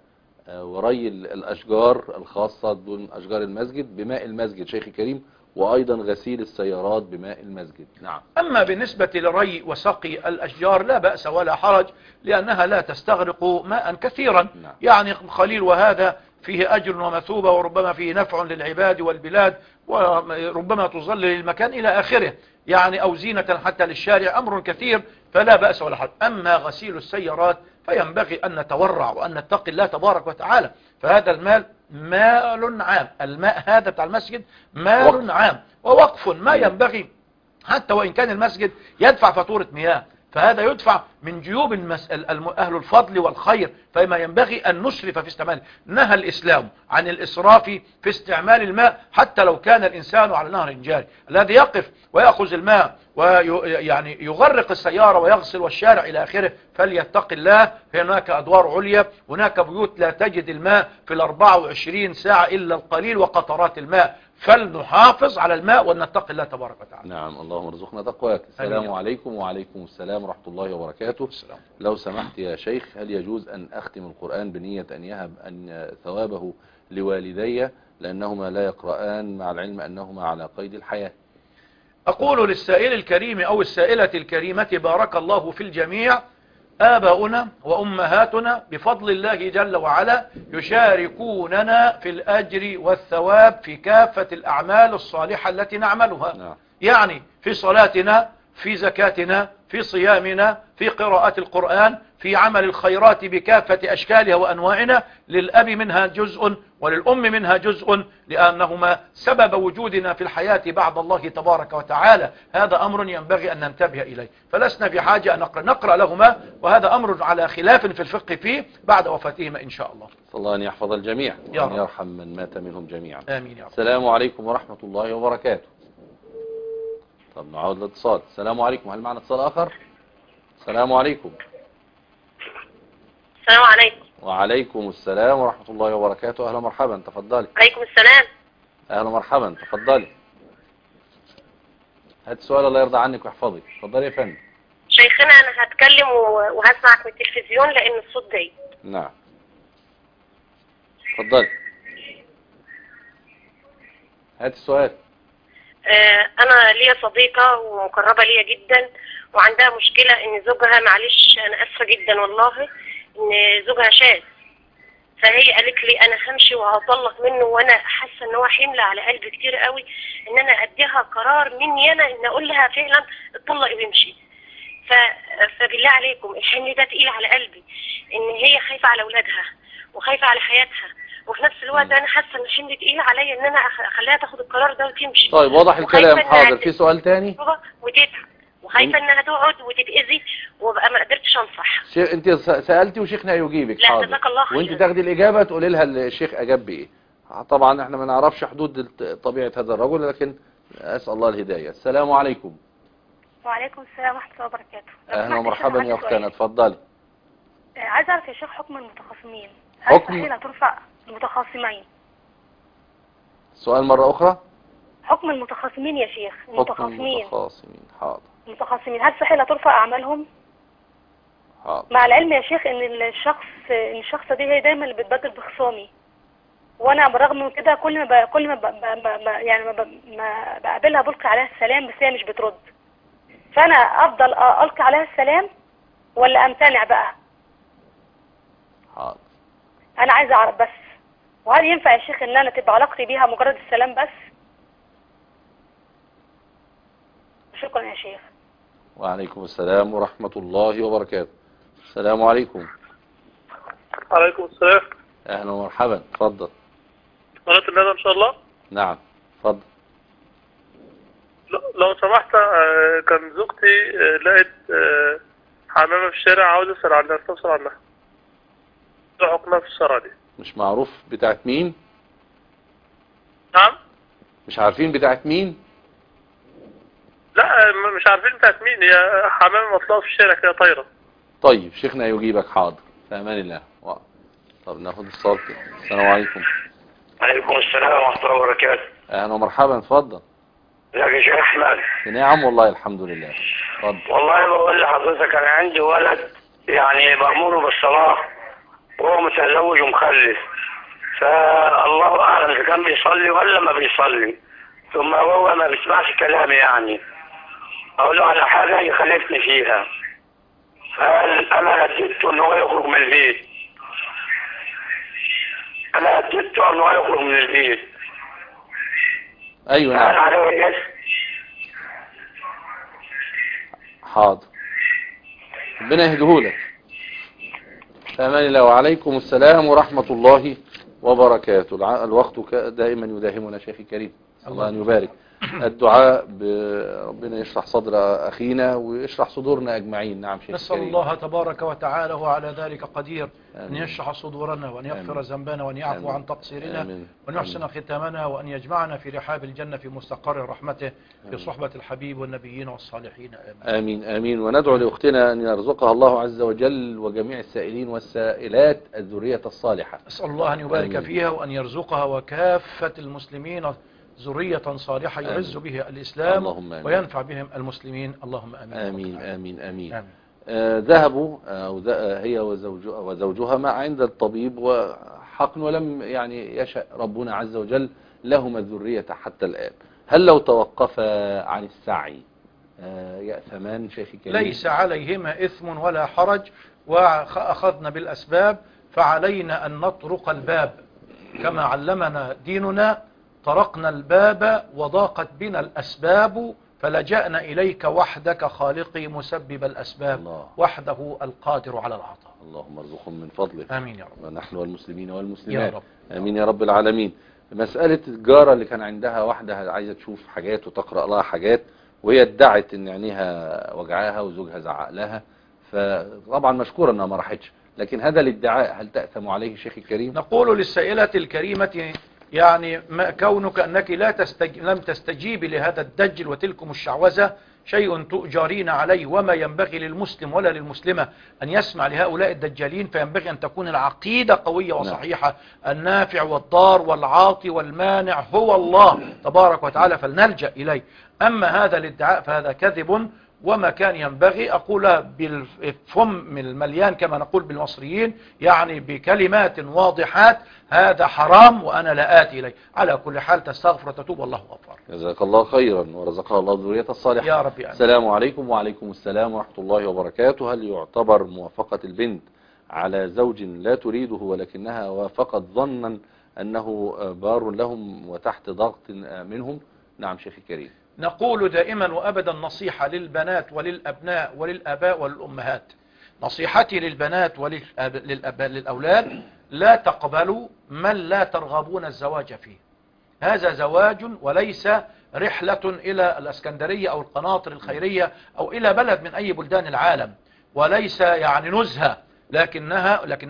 وري الأشجار الخاصة دون أشجار المسجد بماء المسجد شيخ الكريم، وأيضا غسيل السيارات بماء المسجد. نعم. أما بالنسبة لري وسقي الأشجار لا بأس ولا حرج، لأنها لا تستغرق ماء كثيرا. نعم. يعني قليل، وهذا فيه أجر ومثوبة، وربما فيه نفع للعباد والبلاد، وربما تظل للمكان إلى آخره، يعني أو زينة حتى للشارع، أمر كثير، فلا بأس ولا حرج. أما غسيل السيارات فينبغي أن نتورع وأن نتقي الله تبارك وتعالى، فهذا المال مال عام. الماء هذا بتاع المسجد مال عام ووقف، ما ينبغي حتى وإن كان المسجد يدفع فاتورة مياه، فهذا يدفع من جيوب أهل الفضل والخير، فما ينبغي أن نسرف في استعماله. نهى الإسلام عن الإسراف في استعمال الماء، حتى لو كان الإنسان على نهر جاري. الذي يقف ويأخذ الماء ويعني يغرق السيارة ويغسل والشارع إلى آخره فليتق الله. هناك أدوار عليا، هناك بيوت لا تجد الماء في 24 ساعة إلا القليل وقطرات الماء، فلنحافظ على الماء ونتقي الله تبارك وتعالى. نعم، اللهم ارزقنا تقواك. السلام عليكم. وعليكم السلام ورحمة الله وبركاته. السلام. لو سمحت يا شيخ، هل يجوز أن أختم القرآن بنية أن يهب ثوابه لوالدي لأنهما لا يقرآن، مع العلم أنهما على قيد الحياة؟ أقول للسائل الكريم أو السائلة الكريمة بارك الله في الجميع، آباؤنا وأمهاتنا بفضل الله جل وعلا يشاركوننا في الأجر والثواب في كافة الأعمال الصالحة التي نعملها. يعني في صلاتنا، في زكاتنا، في صيامنا، في قراءة القرآن، في عمل الخيرات بكافة أشكالها وأنواعنا. للأب منها جزء وللأم منها جزء، لأنهما سبب وجودنا في الحياة بعد الله تبارك وتعالى. هذا أمر ينبغي أن ننتبه إليه، فلسنا بحاجة أن نقرأ لهما، وهذا أمر على خلاف في الفقه فيه بعد وفاتهما إن شاء الله. صلى الله أن يحفظ الجميع وأن يرحم من مات منهم جميعا. آمين يا رب. السلام عليكم ورحمة الله وبركاته. طب نعود الاتصال. السلام عليكم. هل معنا اتصال آخر؟ السلام عليكم. السلام عليكم. وعليكم السلام ورحمة الله وبركاته. أهلا مرحبا، تفضلي. عليكم السلام. أهلا مرحبا، تفضلي. هات السؤال الله يرضى عنك ويحفظك. تفضلي يا فندم. شيخنا أنا هتكلم وهسمعك من التلفزيون لأن الصوت جاي. نعم، تفضلي. هات السؤال. أنا ليا صديقة ومقربة ليا جدا، وعندها مشكلة إن زوجها، معلش أنا أسفة جدا والله، إن زوجها شاذ. فهي قالت لي أنا همشي وهطلق منه، وأنا حاسة إن هو حمل على قلبي كتير قوي، إن أنا أديها قرار مني أنا إن أقول لها فعلا اتطلق وامشي. فبالله عليكم الحمل ده تقيل على قلبي، إن هي خايفة على أولادها وخايفة على حياتها، وفي نفس الوقت انا حاسه ان الحمل تقيل عليا ان انا اخليها تاخد القرار ده وتمشي. طيب واضح الكلام. حاضر. في سؤال تاني؟ وتتعب وخايفه انها تقعد وتتاذي وابقى ما قدرتش انصح. انت سالتي وشيخنا يجيبك. حاضر. لا جزاك الله خير. وانت تاخدي الاجابه تقولي لها الشيخ اجاب بايه. طبعا احنا ما نعرفش حدود طبيعه هذا الرجل، لكن اسال الله الهدايه. السلام عليكم. وعليكم السلام ورحمه الله وبركاته. اهلا ومرحبا يا اختنا، اتفضلي. عايز اعرف يا شيخ حكم المتخاصمين، حكم هل ترفع المتخاصمين؟ سؤال مرة أخرى. حكم المتخاصمين يا شيخ. المتخاصمين. حاضر. المتخاصمين هل صحيح لا ترفع أعمالهم؟ مع العلم يا شيخ ان الشخصة دي هي دايما اللي بتبادر بخصامي، وانا بالرغم من كده كل ما بقابلها بلقي عليها السلام، بس هي مش بترد. فانا افضل القي عليها السلام ولا امتنع بقى؟ حاضر. انا عايزه اعرف بس، وهل ينفع يا شيخ ان انا تبقى علاقتي بيها مجرد السلام بس؟ شكرا يا شيخ. وعليكم السلام ورحمة الله وبركاته. السلام عليكم. عليكم السلام. اهلا ومرحبا، اتفضل. قناة الندى ان شاء الله. نعم اتفضل. لو سمحت، كان زوجتي لقت حمامة في الشارع، عاوز اسأل عنها، استفسر عنها. ايه حكمها في الشرع دي؟ مش معروف بتاعت مين؟ نعم؟ مش عارفين بتاعت مين؟ لا مش عارفين بتاعت مين، هي حمامة مطلوبة في الشارع كده طايرة. طيب شيخنا يجيبك. حاضر، في امان الله. طب ناخد اتصال كده. السلام عليكم. عليكم السلام ورحمة الله وبركاته. اهلا ومرحبا، اتفضل. ازيك يا شيخ احمد؟ نعم والله الحمد لله. اتفضل. والله بقول لحضرتك انا عندي ولد يعني بأمره بالصلاة وهو متزوج ومخلف، فالله اعلم اذا كان بيصلي ولا ما بيصلي، ثم هو ما بيسمعش كلامي، يعني اقول له على حاجة يخالفني فيها، فهل انا هددته ان هو يخرج من البيت؟ انا هددته ان هو يخرج من البيت. ايوه نعم. حاضر، ربنا يهديهولك. في امان الله. وعليكم السلام ورحمة الله وبركاته. الوقت دائما يداهمنا شيخي الكريم، الله ان يبارك. الدعاء بربنا يشرح صدر اخينا ويشرح صدورنا اجمعين. نعم شيخي نسأل الكريم. الله تبارك وتعالى وعلى ذلك قدير أن يشرح صدورنا وأن يغفر ذنبنا وأن يعفو عن تقصيرنا وأن يحسن ختامنا وأن يجمعنا في رحاب الجنة في مستقر رحمته في صحبة الحبيب والنبيين والصالحين. آمين آمين. وندعو لأختنا أن يرزقها الله عز وجل وجميع السائلين والسائلات الذرية الصالحة. أسأل الله أن يبارك فيها وأن يرزقها وكافة المسلمين ذرية صالحة يعز به الإسلام وينفع بهم المسلمين. اللهم آمين. آمين آمين آمين. ذهبوا هي وزوجها ما عند الطبيب وحقن، ولم يعني يشأ ربنا عز وجل لهما الذرية حتى الآن. هل لو توقفا عن السعي يأثمان شيخي الكريم؟ ليس عليهما إثم ولا حرج، وأخذنا بالأسباب، فعلينا أن نطرق الباب كما علمنا ديننا. طرقنا الباب وضاقت بنا الأسباب، فلجأنا إليك وحدك خالقي مسبب الأسباب، الله. وحده القادر على العطاء. اللهم ارزقهم من فضلك. آمين يا رب. ونحن والمسلمين والمسلمات يا رب. آمين يا رب العالمين. مسألة الجارة اللي كان عندها واحدة عايزة تشوف حاجات وتقرأ لها حاجات، وهي ادعت ان عينيها وجعاها وزوجها زعق لها، فطبعا مشكورة انها ما راحتش، لكن هذا الادعاء هل تأثم عليه شيخ الكريم؟ نقول للسائلة الكريمة يعني ما كونك أنك لم تستجيبي لهذا الدجل وتلكم الشعوذة شيء تؤجرين عليه، وما ينبغي للمسلم ولا للمسلمة أن يسمع لهؤلاء الدجالين، فينبغي أن تكون العقيدة قوية وصحيحة. النافع والضار والعاطي والمانع هو الله تبارك وتعالى، فلنلجأ إليه. أما هذا الادعاء فهذا كذب وما كان ينبغي. أقول بالفم المليان كما نقول بالمصريين، يعني بكلمات واضحات، هذا حرام وأنا لا آتي إليه. على كل حال تستغفر وتتوب، والله غفار. جزاك الله خيرا ورزقها الله الذرية الصالحة يا رب. السلام عليكم. وعليكم السلام ورحمة الله وبركاته. هل يعتبر موافقة البنت على زوج لا تريده ولكنها وافقت ظنا أنه بار لهم وتحت ضغط منهم؟ نعم شيخ الكريم. نقول دائما وأبدا نصيحة للبنات وللأبناء وللآباء وللأمهات. نصيحتي للبنات للأولاد: لا تقبلوا من لا ترغبون الزواج فيه. هذا زواج وليس رحلة إلى الأسكندرية أو القناطر الخيرية أو إلى بلد من أي بلدان العالم، وليس يعني نزهة، لكنه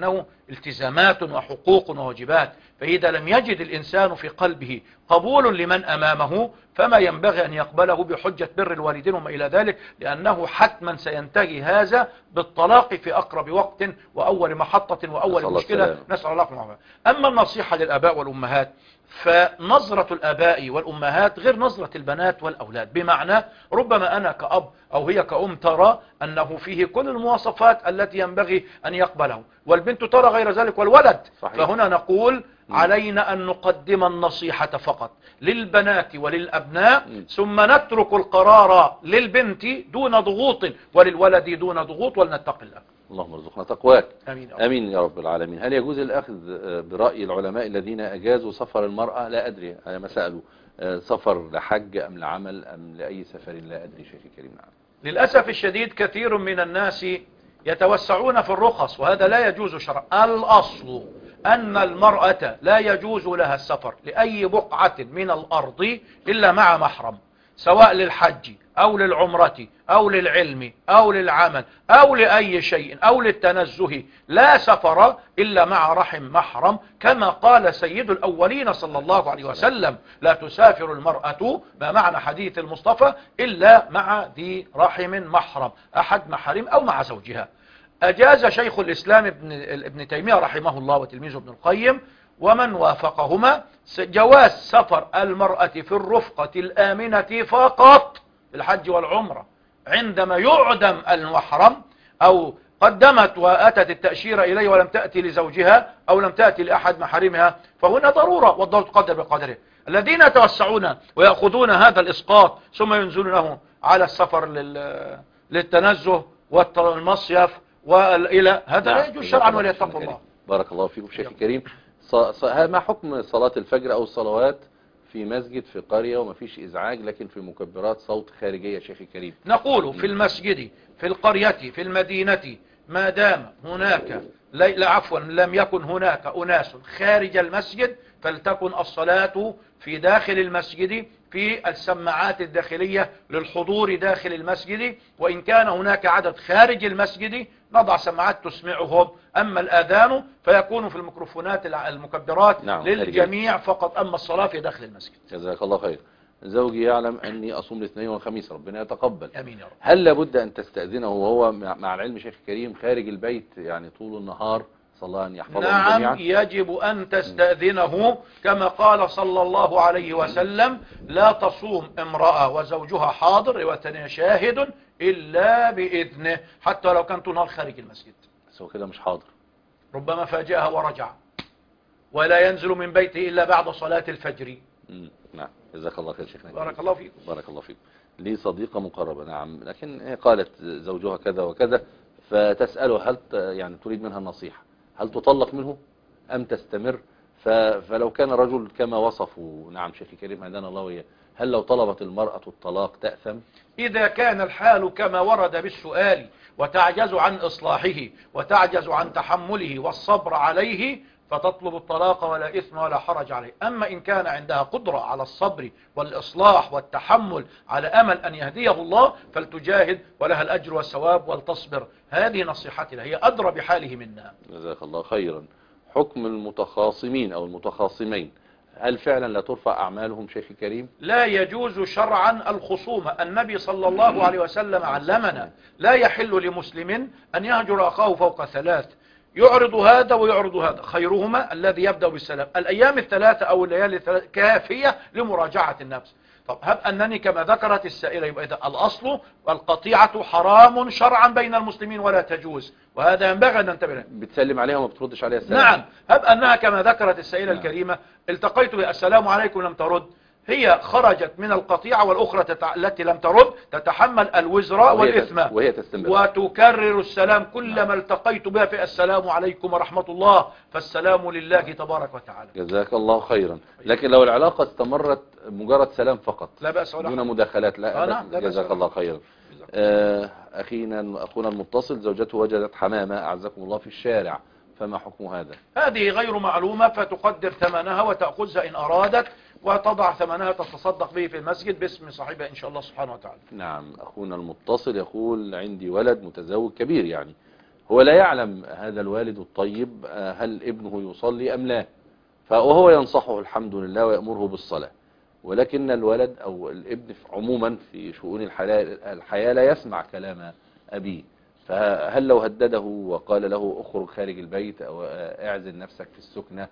التزامات وحقوق وواجبات. فإذا لم يجد الإنسان في قلبه قبول لمن أمامه فما ينبغي أن يقبله بحجة بر الوالدين وما إلى ذلك، لأنه حتما سينتهي هذا بالطلاق في أقرب وقت وأول محطة وأول مشكلة، نسأل الله العافية. أما النصيحة للآباء والأمهات، فنظرة الآباء والأمهات غير نظرة البنات والأولاد، بمعنى ربما أنا كأب أو هي كأم ترى أنه فيه كل المواصفات التي ينبغي أن يقبله، والبنت ترى غير ذلك والولد. صحيح. فهنا نقول علينا أن نقدم النصيحة فقط للبنات وللأبناء، ثم نترك القرار للبنت دون ضغوط وللولد دون ضغوط، ولنتق الله. اللهم ارزقنا تقواك. آمين. آمين يا رب العالمين. هل يجوز الأخذ برأي العلماء الذين أجازوا سفر المرأة؟ لا أدري، أنا ما سألوا سفر لحج أم لعمل أم لأي سفر، لا أدري شيخي الكريم. نعم. للأسف الشديد كثير من الناس يتوسعون في الرخص، وهذا لا يجوز شرعا. الأصل أن المرأة لا يجوز لها السفر لأي بقعة من الأرض إلا مع محرم، سواء للحج أو للعمرة أو للعلم أو للعمل أو لأي شيء أو للتنزه، لا سفر إلا مع رحم محرم، كما قال سيد الأولين صلى الله عليه وسلم: لا تسافر المرأة، ما معنى حديث المصطفى، إلا مع ذي رحم محرم، أحد محارم أو مع زوجها. أجاز شيخ الإسلام ابن تيمية رحمه الله وتلميذه ابن القيم ومن وافقهما جواز سفر المرأة في الرفقة الآمنة فقط في الحج والعمرة، عندما يعدم المحرم أو قدمت وأتت التأشيرة إليه ولم تأتي لزوجها أو لم تأتي لأحد محارمها، فهنا ضرورة والضرورة تقدر بقدره. الذين يتوسعون ويأخذون هذا الإسقاط ثم ينزلونه على السفر للتنزه والمصيف وإلى هذا لا يجوز شرعا، وليتقوا الله. بارك الله فيكم شيخ الكريم. ما حكم صلاة الفجر أو الصلوات في مسجد في قرية وما فيش إزعاج لكن في مكبرات صوت خارجية شيخ الكريم؟ نقول في المسجد في القرية في المدينة ما دام هناك لم يكن هناك أناس خارج المسجد فلتكن الصلاة في داخل المسجد في السماعات الداخلية للحضور داخل المسجد، وإن كان هناك عدد خارج المسجد نضع سماعات تسمعهم. أما الآذان فيكون في الميكروفونات المكبرات للجميع فقط، أما الصلاة في داخل المسجد. جزاك الله خير. زوجي يعلم أني أصوم الاثنين والخميس، ربنا يتقبل. أمين يا رب. هل لابد أن تستأذنه وهو مع العلم شيخ الكريم خارج البيت يعني طول النهار؟ صلى الله أن يحفظهم جميعا. نعم، يجب أن تستأذنه كما قال صلى الله عليه وسلم: لا تصوم امرأة وزوجها حاضر وثانية شاهد إلا بإذنه، حتى لو كان طول النهار خارج المسجد. بس هو كده مش حاضر، ربما فاجأها ورجع، ولا ينزل من بيته إلا بعد صلاة الفجر. نعم. جزاك الله خير شيخنا. بارك الله فيكم. بارك الله فيكم. لي صديقة مقربة، نعم، لكن هي قالت زوجها كذا وكذا، فتسأله هل يعني تريد منها النصيحة، هل تطلق منه أم تستمر؟ فلو كان رجل كما وصفوا، نعم شيخي الكريم هدانا الله وإياه، هل لو طلبت المرأة الطلاق تأثم؟ إذا كان الحال كما ورد بالسؤال وتعجز عن إصلاحه وتعجز عن تحمله والصبر عليه فتطلب الطلاق ولا إثم ولا حرج عليه. أما إن كان عندها قدرة على الصبر والإصلاح والتحمل على أمل أن يهديه الله فلتجاهد ولها الأجر والثواب ولتصبر. هذه نصيحتي لها، هي أدرى بحاله منا. جزاك الله خيرا. حكم المتخاصمين أو المتخاصمين، هل فعلا لا ترفع أعمالهم شيخ الكريم؟ لا يجوز شرعا الخصومة. النبي صلى الله عليه وسلم علمنا: لا يحل لمسلم أن يهجر أخاه فوق ثلاث، يعرض هذا ويعرض هذا، خيرهما الذي يبدأ بالسلام. الأيام الثلاثة أو الليالي الثلاثة كافية لمراجعة النفس. طب هب أنني كما ذكرت السائلة، يبقى إذا الأصل القطيعة حرام شرعا بين المسلمين ولا تجوز، وهذا ينبغي أن ننتبه له. بتسلم عليها وما بتردش عليها السلام؟ نعم. هب أنها كما ذكرت السائلة الكريمة: التقيت بالسلام عليكم لم ترد، هي خرجت من القطيعة، والأخرى التي لم ترد تتحمل الوزر والإثم وهي تستمر وتكرر السلام كلما التقيت بها في السلام عليكم ورحمة الله، فالسلام لله تبارك وتعالى. جزاك الله خيرا. لكن لو العلاقة استمرت مجرد سلام فقط لا بأس ولا دون مداخلات، لا نعم. جزاك الله خيرا. أخونا المتصل زوجته وجدت حمامة أعزكم الله في الشارع، فما حكم هذا؟ هذه غير معلومة، فتقدر ثمنها وتأخذها إن أرادت وتضع ثمنها تتصدق به في المسجد باسم صاحبها إن شاء الله سبحانه وتعالى. نعم. أخونا المتصل يقول: عندي ولد متزوج كبير، يعني هو لا يعلم هذا الوالد الطيب هل ابنه يصلي أم لا، وهو ينصحه الحمد لله ويأمره بالصلاة، ولكن الولد أو الابن عموما في شؤون الحياة لا يسمع كلام أبيه، فهل لو هدده وقال له اخرج خارج البيت أو اعزل نفسك في السكنة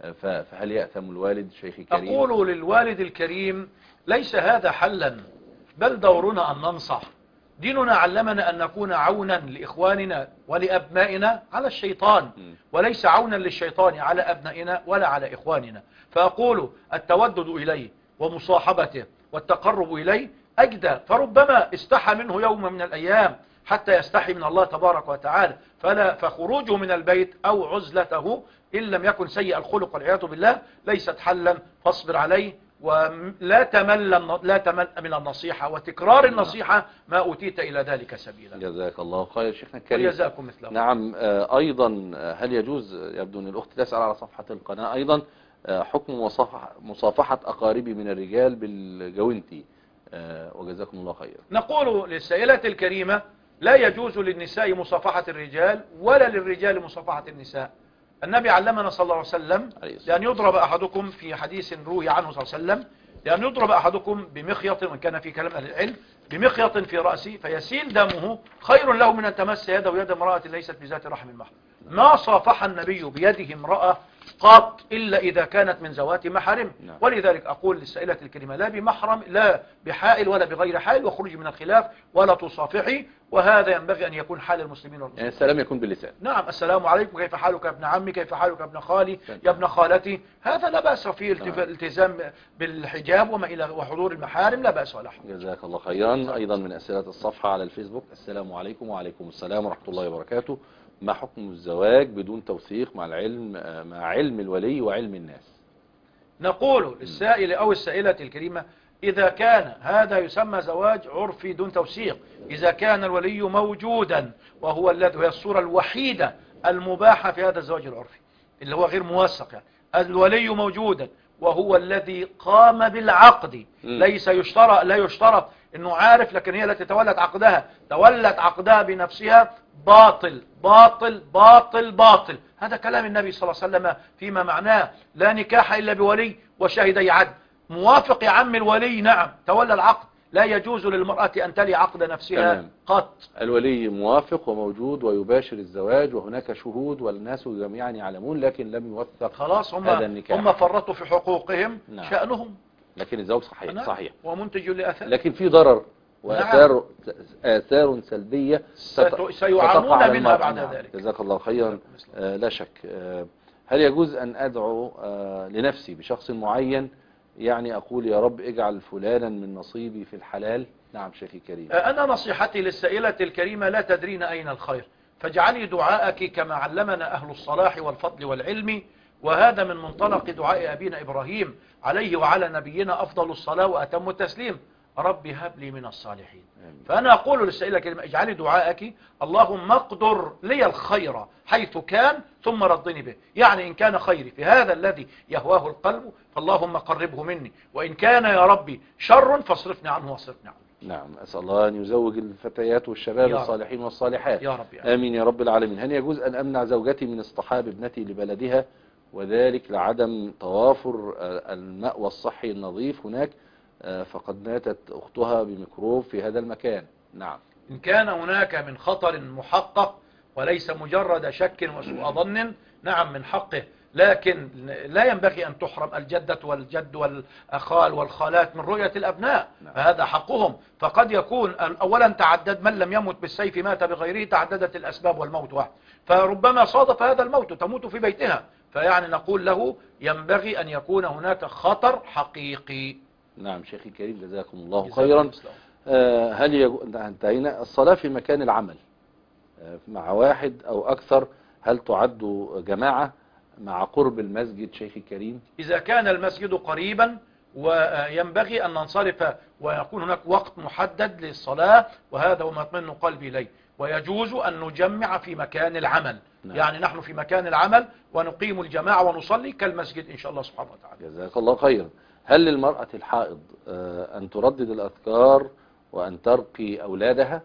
فهل يأثم الوالد شيخي الكريم؟ أقول للوالد الكريم ليس هذا حلا، بل دورنا أن ننصح. ديننا علمنا أن نكون عونا لإخواننا ولأبنائنا على الشيطان، وليس عونا للشيطان على أبنائنا ولا على إخواننا. فأقول التودد إليه ومصاحبته والتقرب إليه أجدى، فربما استحى منه يوم من الأيام حتى يستحي من الله تبارك وتعالى، فخروجه من البيت أو عزلته إن لم يكن سيء الخلق والعياذ بالله ليست حلا، فاصبر عليه ولا تمل من النصيحة وتكرار النصيحة ما أوتيت إلى ذلك سبيلا. جزاك الله خير شيخنا الكريم. وجزاكم مثله. نعم. أيضا هل يجوز، يبدو أن الأخت تسأل على صفحة القناة أيضا، حكم مصافحة أقاربي من الرجال بالجوانتي، وجزاكم الله خير. نقول للسائلة الكريمة لا يجوز للنساء مصافحة الرجال ولا للرجال مصافحة النساء. النبي علمنا صلى الله عليه وسلم لأن يضرب أحدكم في حديث روي عنه صلى الله عليه وسلم لأن يضرب أحدكم بمخيط، وإن كان في كلام أهل العلم، بمخيط في رأسه فيسيل دمه خير له من أن تمس يده يد امرأة ليست بذات رحم محرم. ما صافح النبي بيده امرأة قط إلا إذا كانت من ذوات محارم. ولذلك أقول للسائلة الكريمة لا بمحرم لا بحائل ولا بغير حائل، وخرج من الخلاف ولا تصافحي، وهذا ينبغي أن يكون حال المسلمين والمسلمين. يعني السلام يكون باللسان. نعم، السلام عليكم، كيف حالك يا ابن عمي، كيف حالك يا ابن خالي، يا ابن خالتي، هذا لا بأس فيه. الالتزام بالحجاب وما إلى وحضور المحارم لا بأس ولا حرج. جزاك الله خيرا. أيضا من أسئلة الصفحة على الفيسبوك: السلام عليكم. وعليكم السلام ورحمة الله وبركاته. ما حكم الزواج بدون توثيق مع علم الولي وعلم الناس؟ نقول للسائل أو السائلة الكريمة إذا كان هذا يسمى زواج عرفي دون توثيق، إذا كان الولي موجودا وهو الذي هي الصورة الوحيدة المباحة في هذا الزواج العرفي اللي هو غير موثق، يعني الولي موجودا وهو الذي قام بالعقد، لا يشترط انه عارف، لكن هي التي تولت عقدها بنفسها، باطل باطل باطل باطل. هذا كلام النبي صلى الله عليه وسلم فيما معناه لا نكاح إلا بولي وشاهدي عدل. موافق يا عم الولي، نعم، تولى العقد، لا يجوز للمرأة أن تلي عقد نفسها قط. الولي موافق وموجود ويباشر الزواج وهناك شهود والناس جميعا يعلمون، لكن لم يوثق. خلاص هم فرطوا في حقوقهم. نعم. شأنهم. لكن الزواج صحيح ومنتج لأثار، لكن في ضرر وآثار سلبية سيعانون منها بعد ذلك. جزاك الله خيرا. لا شك. هل يجوز أن أدعو لنفسي بشخص معين، يعني أقول يا رب اجعل فلانا من نصيبي في الحلال؟ نعم شيخي الكريم. أنا نصيحتي للسائلة الكريمة لا تدرين أين الخير، فاجعلي دعاءك كما علمنا أهل الصلاح والفضل والعلم، وهذا من منطلق دعاء أبينا إبراهيم عليه وعلى نبينا أفضل الصلاة وأتم التسليم: رب هب لي من الصالحين. فأنا أقول للسائلة الكريمة اجعلي دعاءك اللهم اقدر لي الخير حيث كان ثم ردني به، يعني إن كان خيري في هذا الذي يهواه القلب فاللهم قربه مني، وإن كان يا ربي شر فاصرفني عنه واصرفني عنه. نعم، أسأل الله أن يزوج الفتيات والشباب الصالحين والصالحات يا رب. آمين يا رب العالمين. هل يجوز أن أمنع زوجتي من اصطحاب ابنتي لبلدها، وذلك لعدم توافر المأوى الصحي النظيف هناك، فقد ماتت أختها بميكروب في هذا المكان؟ نعم. إن كان هناك من خطر محقق وليس مجرد شك وسوء ظن، نعم من حقه، لكن لا ينبغي أن تحرم الجدة والجد والأخال والخالات من رؤية الأبناء. فهذا حقهم. فقد يكون أولا تعدد، من لم يمت بالسيف مات بغيره، تعددت الأسباب والموت واحد، فربما صادف هذا الموت تموت في بيتها، فيعني نقول له ينبغي أن يكون هناك خطر حقيقي. نعم شيخي الكريم جزاكم الله خيرا. هل انتهينا الصلاة في مكان العمل مع واحد أو أكثر، هل تعد جماعة مع قرب المسجد شيخي الكريم؟ إذا كان المسجد قريبا وينبغي أن ننصرف ويكون هناك وقت محدد للصلاة، وهذا هو ما يطمئن قلبي إليه، ويجوز أن نجمع في مكان العمل. نعم. يعني نحن في مكان العمل ونقيم الجماعة ونصلي كالمسجد إن شاء الله سبحانه وتعالى. جزاك الله خيرا. هل للمرأة الحائض أن تردد الأذكار وأن ترقي أولادها؟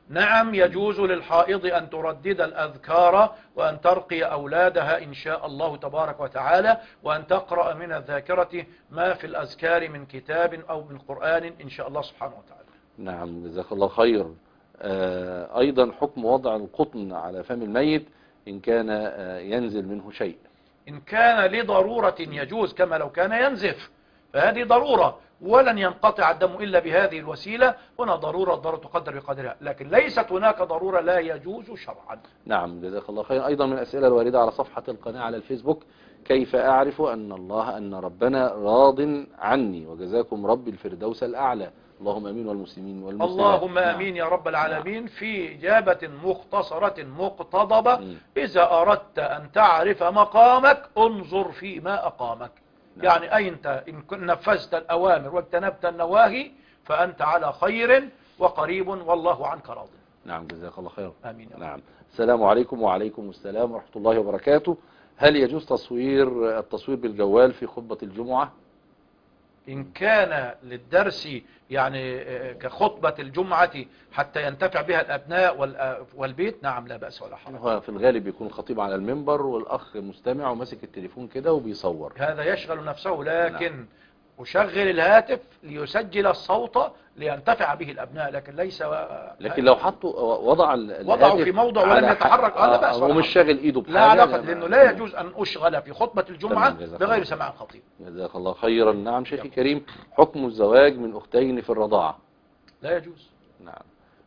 نعم يجوز للحائض أن تردد الأذكار وأن ترقي أولادها إن شاء الله تبارك وتعالى، وأن تقرأ من الذاكرة ما في الأذكار من كتاب أو من قرآن إن شاء الله سبحانه وتعالى. نعم جزاك الله خير. أيضا حكم وضع القطن على فم الميت إن كان ينزل منه شيء. إن كان لضرورة يجوز، كما لو كان ينزف، فهذه ضرورة ولن ينقطع الدم إلا بهذه الوسيلة. هنا ضرورة تقدر بقدرها، لكن ليست هناك ضرورة لا يجوز شرعا. نعم جزاك الله خير. أيضا من الأسئلة الواردة على صفحة القناة على الفيسبوك: كيف أعرف أن ربنا راض عني؟ وجزاكم رب الفردوس الأعلى. اللهم أمين والمسلمين والمسلمات. اللهم أمين يا رب العالمين. في إجابة مختصرة مقتضبة: إذا أردت أن تعرف مقامك انظر فيما أقامك. يعني أنت إن نفذت الأوامر واجتنبت النواهي فأنت على خير وقريب والله عنك راض. نعم جزاك الله خير. آمين. نعم. السلام عليكم. وعليكم السلام ورحمة الله وبركاته. هل يجوز التصوير بالجوال في خطبة الجمعة؟ إن كان للدرس يعني كخطبة الجمعة حتى ينتفع بها الأبناء والبيت، نعم لا بأس ولا حرج. هو في الغالب يكون الخطيب على المنبر والأخ مستمع وماسك التليفون كده وبيصور، هذا يشغل نفسه، لكن أشغل الهاتف ليسجل الصوت لينتفع به الأبناء، لكن ليس لكن لو حطوا وضعوا في موضع ولم يتحرك لا بأس ولا ومش شاغل إيده بحاجة، لا علاقة، لأنه لا يجوز أن أشغل في خطبة الجمعة بغير سماع الخطيب. جزاك الله خيرا. نعم شيخي الكريم، حكم الزواج من أختين في الرضاعة؟ لا يجوز. نعم.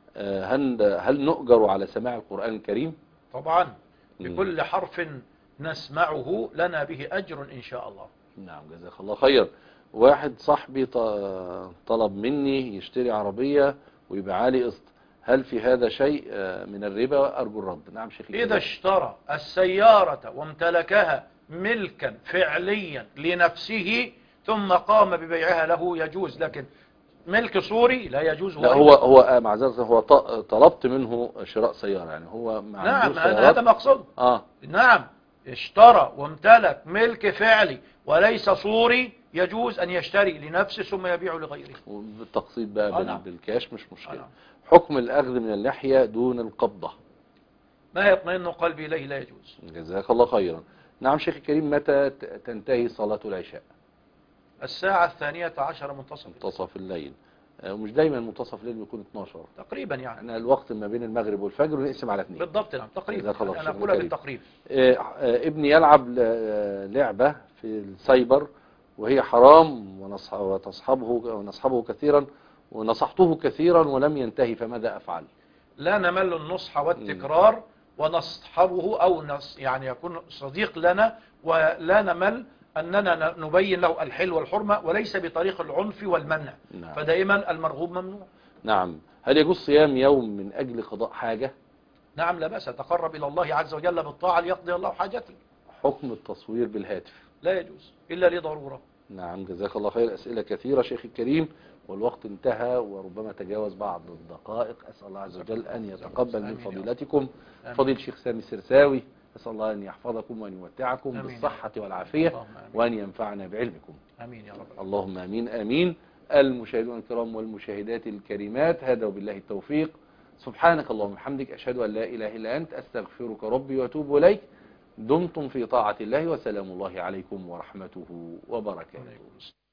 هل نؤجر على سماع القرآن الكريم؟ طبعا، بكل حرف نسمعه لنا به أجر إن شاء الله. نعم جزاك الله خير. واحد صاحبي طلب مني يشتري عربية ويبيعها لي قسط، هل في هذا شيء من الربا؟ أرجو الرد. نعم شيخي. إذا اشترى السيارة وامتلكها ملكا فعليا لنفسه ثم قام ببيعها له يجوز، لكن ملك صوري لا يجوز. لا هو معذرة، هو طلبت منه شراء سيارة، يعني هو نعم هذا مقصود. نعم اشترى وامتلك ملك فعلي وليس صوري يجوز أن يشتري لنفسه ثم يبيع لغيره. بالتقسيط بقى بالكاش مش مشكلة. حكم الأخذ من اللحية دون القبضة؟ ما يطمئن قلبي إليه لا يجوز. جزاك الله خيرا. نعم شيخ الكريم، متى تنتهي صلاة العشاء؟ 12:00 منتصف الليل. ومش دايما منتصف الليل بيكون 12 تقريبا، يعني احنا الوقت ما بين المغرب والفجر ونقسم على 2 بالضبط. نعم تقريبا، انا اقولها بالتقريب. ابني يلعب لعبة في السايبر وهي حرام ونصحبه كثيرا ونصحته كثيرا ولم ينتهي، فماذا افعل؟ لا نمل النصح والتكرار ونصحبه او يعني يكون صديق لنا، ولا نمل أننا نبين له الحل والحرمة وليس بطريق العنف والمنع. نعم. فدائما المرغوب ممنوع. نعم. هل يجوز صيام يوم من أجل قضاء حاجة؟ نعم لا بأس، تقرب إلى الله عز وجل بالطاعة ليقضي الله حاجتي. حكم التصوير بالهاتف؟ لا يجوز إلا لضرورة. نعم جزاك الله خير. أسئلة كثيرة شيخ الكريم والوقت انتهى وربما تجاوز بعض الدقائق. أسأل الله عز وجل أن يتقبل من فضيلتكم. فضيل الشيخ سامي السرساوي، أسأل الله أن يحفظكم وأن يمتعكم بالصحة والعافية وأن ينفعنا بعلمكم. آمين يا رب. اللهم آمين آمين. المشاهدون الكرام والمشاهدات الكريمات، هذا وبالله التوفيق. سبحانك اللهم وبحمدك، أشهد أن لا إله إلا أنت، أستغفرك ربي وأتوب إليك. دمتم في طاعة الله، وسلام الله عليكم ورحمته وبركاته.